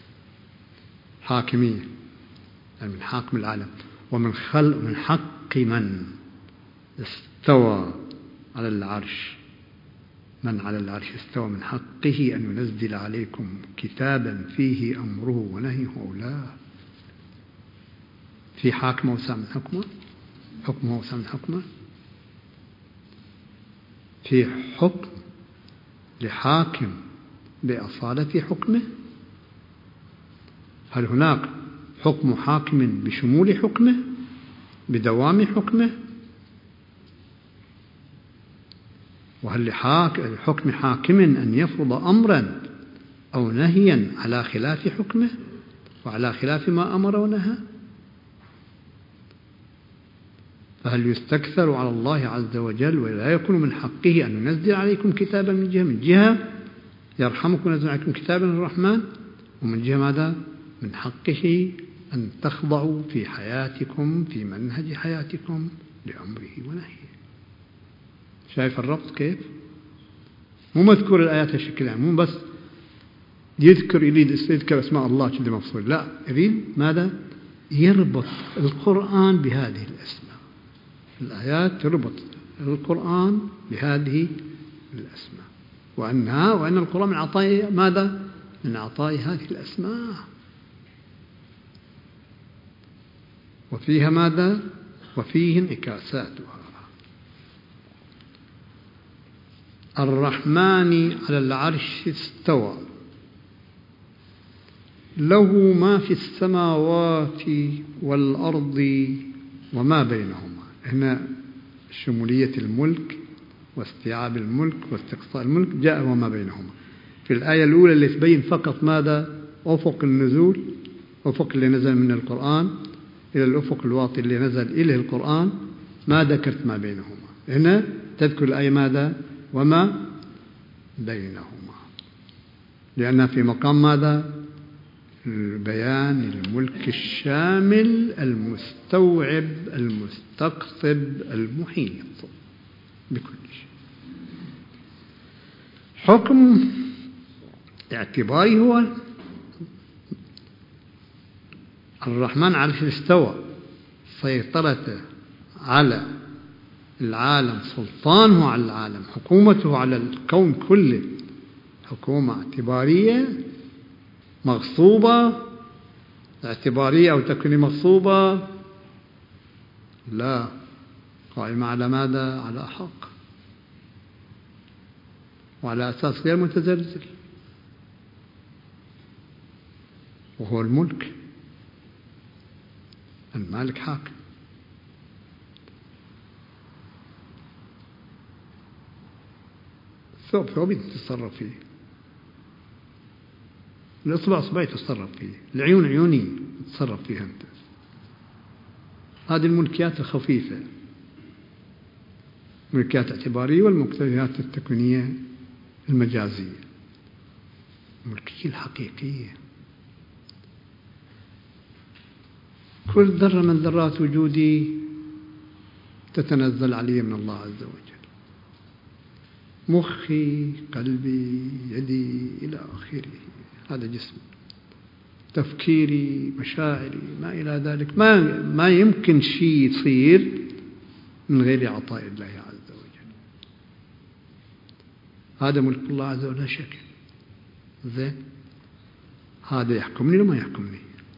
Speaker 1: حاكمية يعني من حاكم العالم. ومن خلق من حق من استوى على العرش، من على العرش استوى من حقه أن ينزل عليكم كتابا فيه أمره ونهيه أو لا. في حاكم أوسع من حكمه؟ حكمه أوسع من حكمه؟ في حكم لحاكم بأصالة حكمه؟ هل هناك حكم حاكم بشمول حكمه، بدوام حكمه؟ وهل لحكم حاكم أن يفرض أمرا أو نهيا على خلاف حكمه وعلى خلاف ما أمر ونهى؟ فهل يستكثر على الله عز وجل ولا يكون من حقه أن ينزل عليكم كتابا من جهة من جهة يرحمكم وينزل عليكم كتابا من الرحمن، ومن جهة ماذا؟ من حقه أن تخضعوا في حياتكم في منهج حياتكم لأمره ونهيه. شايف الربط كيف؟ مو مذكور الآيات هالشكل، مو بس يذكر يريد يذكر أسماء الله كذا مفصول، لا، يريد ماذا؟ يربط القرآن بهذه الأسماء. الآيات تربط القرآن بهذه الأسماء، وأنها وأن القرآن من عطاء ماذا؟ من عطاء هذه الأسماء. وفيها ماذا؟ وفيه انعكاساتها. الرحمن على العرش استوى له ما في السماوات والأرض وما بينهما. هنا شمولية الملك واستيعاب الملك واستقصاء الملك جاء وما بينهما. في الآية الأولى اللي تبين فقط ماذا؟ أفق النزول، أفق اللي نزل من القرآن إلى الأفق الواطي اللي نزل إليه القرآن، ما ذكرت ما بينهما. هنا تذكر الآية ماذا؟ وما بينهما، لأنها في مقام ماذا؟ بيان الملك الشامل المستوعب المستقطب المحيط بكل شيء. حكم اعتباري هو الرحمن على العرش استوى، سيطرته على العالم، سلطانه على العالم، حكومته على الكون كله حكومة اعتبارية مغصوبة. اعتبارية أو تكوني مغصوبة؟ لا، قائمة على ماذا؟ على حق، وعلى أساس غير متزلزل، وهو الملك. المالك حاكم. ثوب ثوبي تتصرف فيه، الإصبع إصبعي تتصرف فيه، العيون عيوني تتصرف فيها أنت. هذه الملكيات الخفيفة، ملكيات اعتبارية، والملكيات التكوينية المجازية. الملكية الحقيقية كل ذرة من ذرات وجودي تتنزل علي من الله عز وجل، مخي، قلبي، يدي، إلى آخره. هذا جسم، تفكيري، مشاعري، ما إلى ذلك. ما ما يمكن شيء يصير من غير عطاء الله عز وجل. هذا ملك الله عز وجل لا شك. زين، هذا يحكمني ولا ما يحكمني؟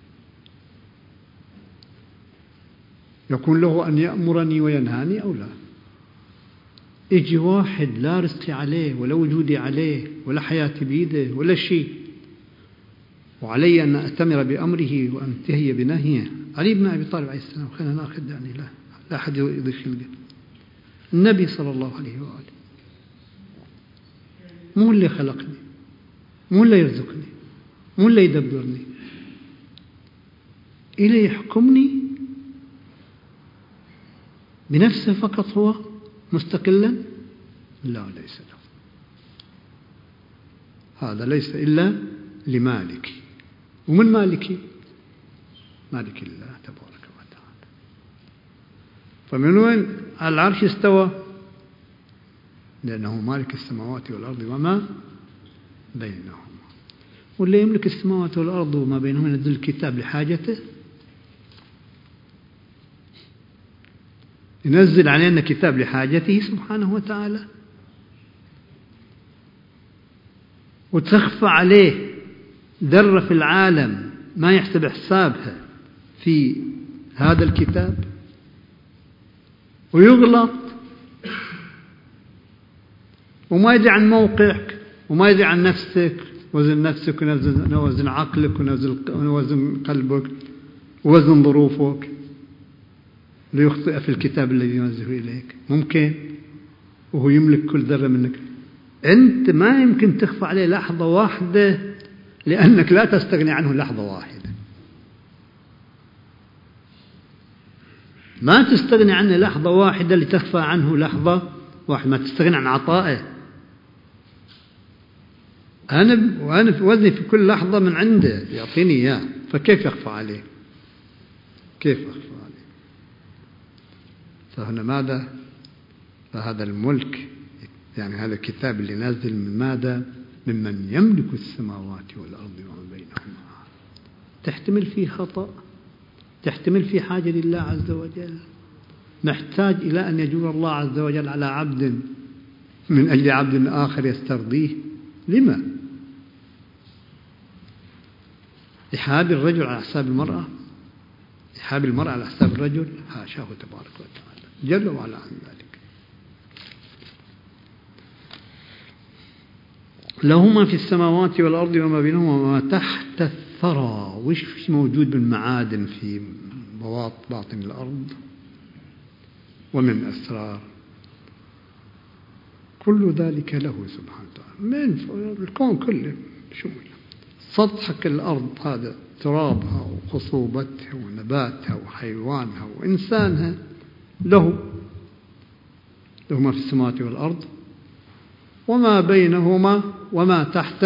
Speaker 1: يكون له أن يأمرني وينهاني أو لا؟ يجي واحد لا رزقي عليه ولا وجودي عليه ولا حياتي بيده ولا شيء، وعلي أن أأتمر بأمره وأنتهي بنهيه. علي بن أبي طالب عليه السلام، خلينا نأخذ يعني لا لا أحد يضيف خلقه. النبي صلى الله عليه وآله مو اللي خلقني، مو اللي يرزقني، مو اللي يدبرني، إلي يحكمني بنفسه فقط، هو مستقلا؟ لا، ليس له. هذا ليس إلا لمالكي. ومن مالكي؟ مالك الله تبارك وتعالى. فمن وين على العرش استوى؟ لأنه مالك السماوات والأرض وما بينهما. واللي يملك السماوات والأرض وما بينهما ينزل الكتاب لحاجته، ينزل علينا كتاب لحاجته سبحانه وتعالى، وتخفى عليه ذرة في العالم ما يحسب حسابها في هذا الكتاب، ويغلط وما يدري عن موقعك وما يدري عن نفسك، وزن نفسك ونوزن عقلك ونوزن قلبك ووزن ظروفك ليخطئ في الكتاب الذي ينزله إليك. ممكن، وهو يملك كل ذرة منك. أنت ما يمكن تخفى عليه لحظة واحدة، لأنك لا تستغني عنه لحظة واحدة. ما تستغني عنه لحظة واحدة لتخفى عنه لحظة واحدة. ما تستغني عن عطائه. أنا وأنا في وزني في كل لحظة من عنده، يعطيني إياه فكيف يخفى عليه؟ كيف يخفى عليه؟ فهنا ماذا؟ فهذا الملك، يعني هذا الكتاب اللي نازل من ماذا؟ ممن يملك السماوات والأرض وما بينهما. تحتمل فيه خطأ، تحتمل فيه حاجة لله عز وجل، نحتاج إلى أن يجور الله عز وجل على عبد من أجل عبد آخر يسترضيه. لما؟ إحاب الرجل على حساب المرأة، إحاب المرأة على حساب الرجل، حاشاه تبارك وتعالى جل وعلا عن ذلك. له ما في السماوات والأرض وما بينهما وما تحت الثرى. وش موجود من معادن في باطن الأرض ومن أسرار، كل ذلك له سبحانه وتعالى من الكون كله شمل. سطحك الأرض هذا ترابها وخصوبتها ونباتها وحيوانها وإنسانها له له ما في السماوات والأرض وما بينهما وما تحت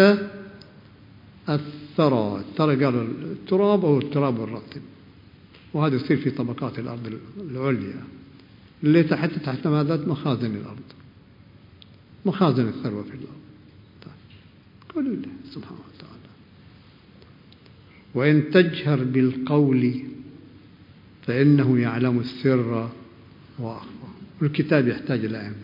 Speaker 1: الثرى. الثرى قالوا التراب أو التراب الرطب، وهذا يصير في طبقات الأرض العليا اللي تحت تحت ماذا؟ مخازن الأرض، مخازن الثروة في الأرض. قالوا الله سبحانه وتعالى وإن تجهر بالقول فإنه يعلم السر وأخفى. والكتاب يحتاج إلى علم،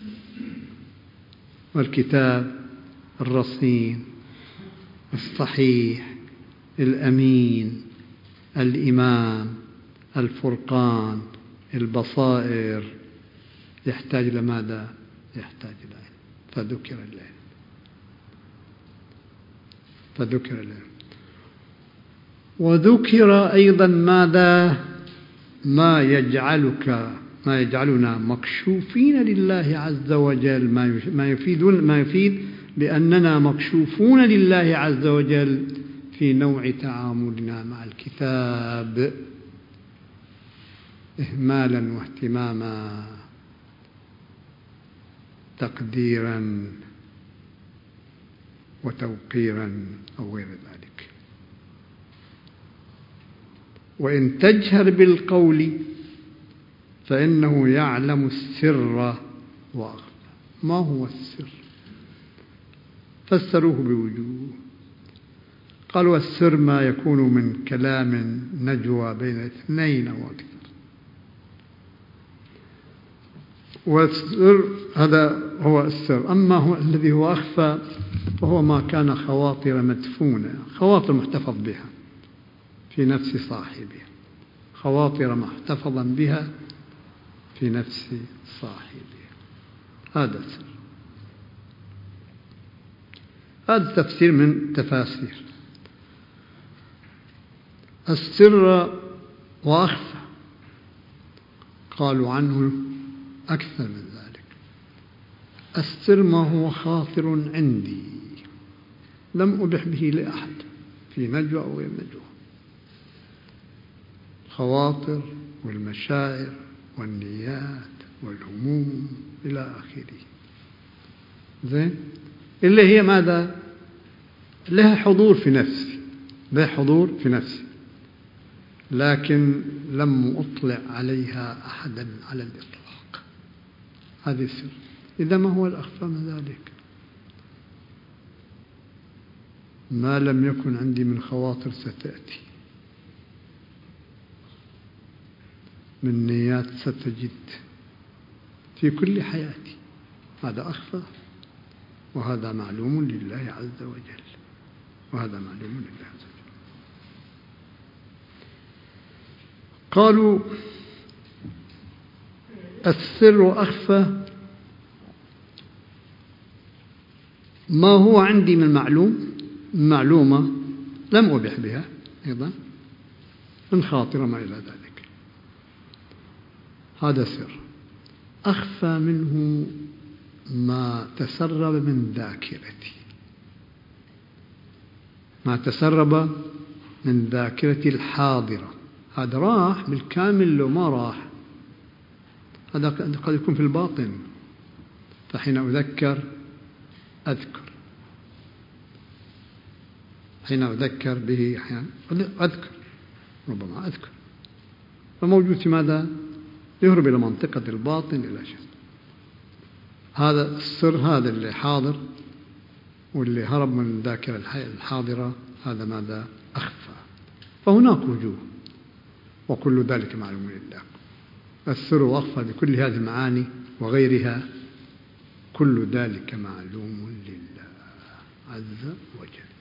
Speaker 1: والكتاب الرصين الصحيح الأمين الإمام الفرقان البصائر يحتاج إلى ماذا؟ يحتاج إلى علم. فذكر العلم، فذكر العلم وذكر أيضا ماذا؟ ما يجعلك ما يجعلنا مكشوفين لله عز وجل، ما يفيد ما يفيد بأننا مكشوفون لله عز وجل في نوع تعاملنا مع الكتاب إهمالا واهتماما، تقديرا وتوقيرا أو غير ذلك. وإن تجهر بالقول فإنه يعلم السر وأخفى. ما هو السر؟ فسروه بوجوه. قالوا السر ما يكون من كلام نجوى بين اثنين أو أكثر، والسر هذا هو السر. أما هو الذي هو أخفى فهو ما كان خواطر مدفونة، خواطر محتفظ بها في نفس صاحبها، خواطر محتفظا بها في نفس صاحبها، هذا السر. هذا تفسير من تفاسير السر وأخفى. قالوا عنه أكثر من ذلك. السر ما هو خاطر عندي لم أبح به لأحد في نجوى أو غير نجوى، الخواطر والمشاعر والنيات والهموم إلى آخره. زين، اللي هي ماذا؟ لها حضور في نفسي، لها حضور في نفسي، لكن لم أطلع عليها أحدا على الإطلاق. هذه السر. إذا ما هو الأخفى من ذلك؟ ما لم يكن عندي من خواطر ستأتي، من نيات ستجد في كل حياتي، هذا أخفى، وهذا معلوم لله عز وجل، وهذا معلوم لله عز وجل. قالوا السر أخفى ما هو عندي من معلوم، معلومة لم أبح بها أيضا، من خاطر ما إلى ذلك، هذا سر. أخفى منه ما تسرب من ذاكرتي، ما تسرب من ذاكرتي الحاضرة. هذا راح بالكامل لو ما راح، هذا قد يكون في الباطن، فحين أذكر أذكر، حين أذكر به أحيانا أذكر، ربما أذكر، فموجود في ماذا؟ يهرب إلى منطقة الباطن إلى شيء. هذا السر، هذا اللي حاضر واللي هرب من الذاكرة الحاضرة، هذا ماذا؟ أخفى. فهناك وجوه، وكل ذلك معلوم لله. السر وأخفى بكل هذه المعاني وغيرها، كل ذلك معلوم لله عز وجل،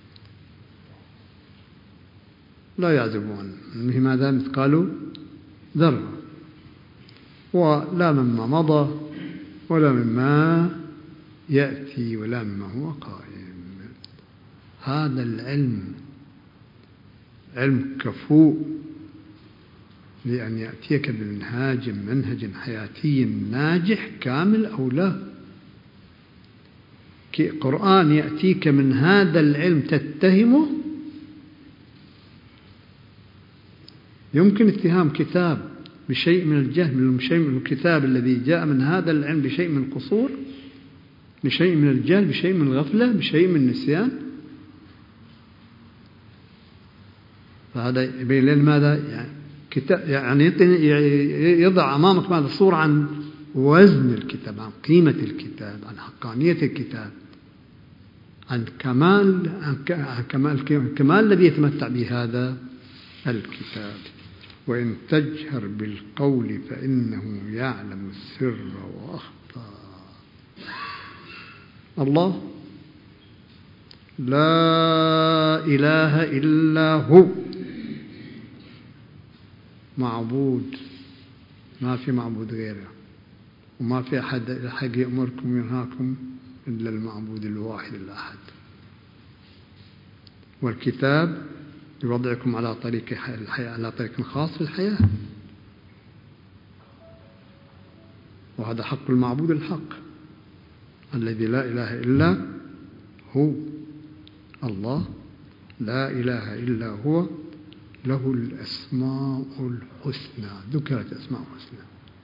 Speaker 1: لا يعزب عنه ماذا؟ مثقال ذرة، ولا مما مضى ولا مما يأتي ولا مما هو قائم. هذا العلم علم كفوء لأن يأتيك بمنهاج منهج حياتي ناجح كامل أو لا. قرآن يأتيك من هذا العلم تتهمه، يمكن اتهام كتاب بشيء من الجهل، بشيء من الكتاب الذي جاء من هذا العلم بشيء من القصور، بشيء من الجهل، بشيء من الغفلة، بشيء من النسيان. فهذا يبين لنا ماذا؟ يعني كتاب، يعني يضع أمامك ماذا؟ صورة عن وزن الكتاب، عن قيمة الكتاب، عن حقانية الكتاب، عن كمال عن كمال الكمال الذي يتمتع به هذا الكتاب. وإن تجهر بالقول فإنه يعلم السر وأخفى. الله لا إله إلا هو، معبود، ما في معبود غيره، وما في أحد الحق يأمركم وينهاكم إلا المعبود الواحد الأحد. والكتاب يوضعكم على طريق الحياة، على طريق خاص في الحياة، وهذا حق المعبود الحق الذي لا إله إلا هو. الله لا إله إلا هو، له الأسماء الحسنى، ذكرت أسماء الحسنى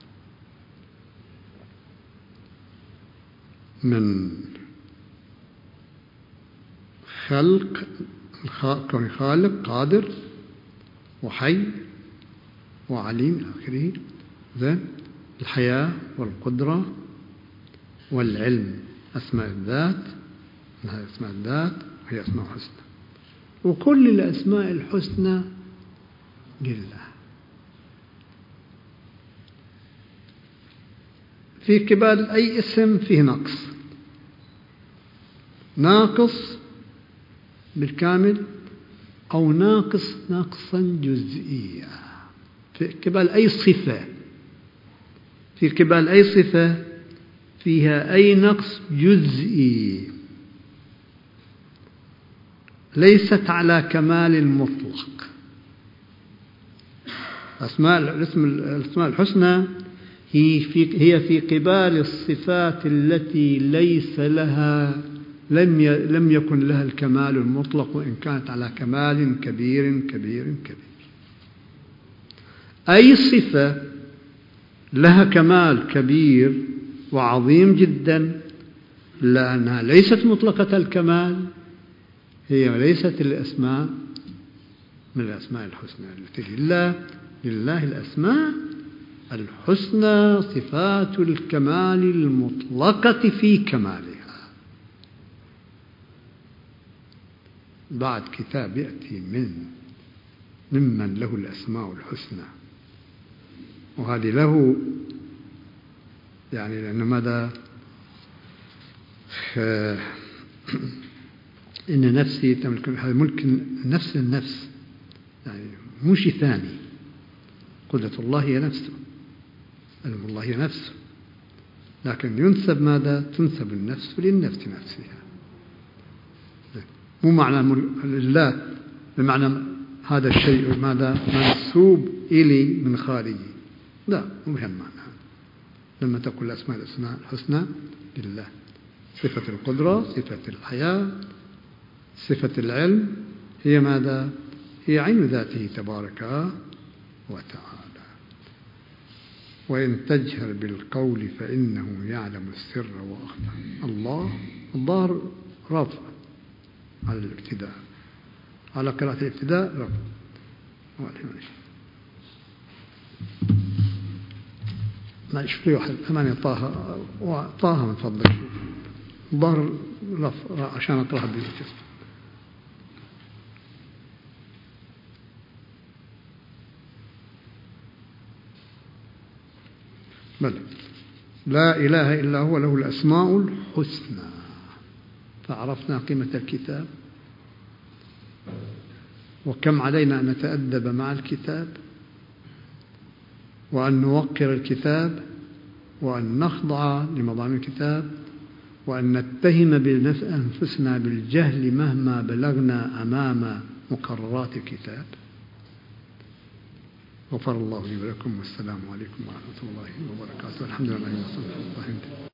Speaker 1: من خلق، كون خالق، قادر، وحي، وعليم آخره، ذا الحياة والقدرة والعلم، أسماء الذات، هذه أسماء الذات وهي أسماء حسنى. وكل الأسماء الحسنى لله. في قبال أي اسم فيه نقص، ناقص بالكامل أو ناقص نقصا جزئيا. في قبال أي صفة، في قبال أي صفة فيها أي نقص جزئي، ليست على كمال مطلق. أسماء الأسماء الحسنى هي في هي في قبال الصفات التي ليس لها لم لم يكن لها الكمال المطلق، وإن كانت على كمال كبير كبير كبير. أي صفة لها كمال كبير وعظيم جدا لأنها ليست مطلقة الكمال، هي ليست الأسماء من الأسماء الحسنى التي لله. لله الأسماء الحسنى صفات الكمال المطلقة في كمالها. بعد كتاب يأتي من ممن له الأسماء الحسنى، وهذه له يعني لأن ماذا إن نفسي تملك، هذا ملك نفس النفس، يعني مو شيء ثاني. قدرة الله هي نفسه، علم الله هي نفسه، لكن ينسب ماذا؟ تنسب النفس للنفس نفسها. مو معنى لله بمعنى هذا الشيء ماذا؟ منسوب إلي من خارجي، لا، مو بهذا المعنى. لما تقول الأسماء الأسماء الحسنى لله، صفة القدرة، صفة الحياة، صفة العلم، هي ماذا؟ هي عين ذاته تبارك وتعالى. وإن تجهر بالقول فإنه يعلم السر وأخفى. الله الله رافع على الابتداء، على قراءة الابتداء رب. معلش في واحد ثمانية طه طه من فضلك ظهر لف عشان أقرأها بالجسم. بل لا إله إلا هو له الأسماء الحسنى. فعرفنا قيمة الكتاب وكم علينا أن نتأدب مع الكتاب وأن نوقر الكتاب وأن نخضع لمضامين الكتاب وأن نتهم بأنفسنا بالجهل مهما بلغنا أمام مقررات الكتاب. غفر الله لي ولكم والسلام عليكم ورحمة الله وبركاته. الحمد لله.